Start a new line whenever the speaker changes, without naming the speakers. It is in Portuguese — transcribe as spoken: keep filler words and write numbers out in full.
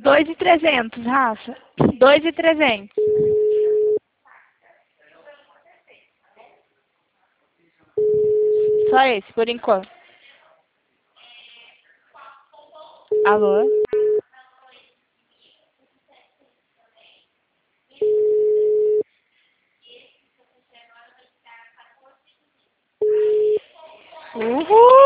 Dois e trezentos, Rafa. Dois e trezentos. Só esse, por enquanto. Alô? Uhul!